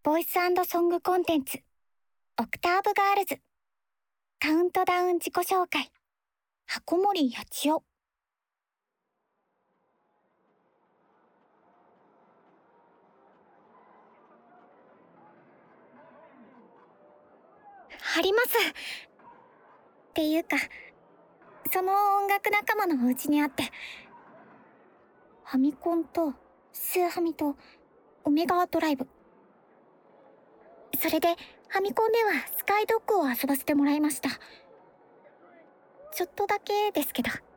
ボイス&ソングコンテンツ、オクターブガールズ、カウントダウン自己紹介、箱森八千代。あります。っていうか、その音楽仲間のお家にあって、ファミコンとスーハミとオメガドライブ。それでファミコンではスカイドッグを遊ばせてもらいました。ちょっとだけですけど。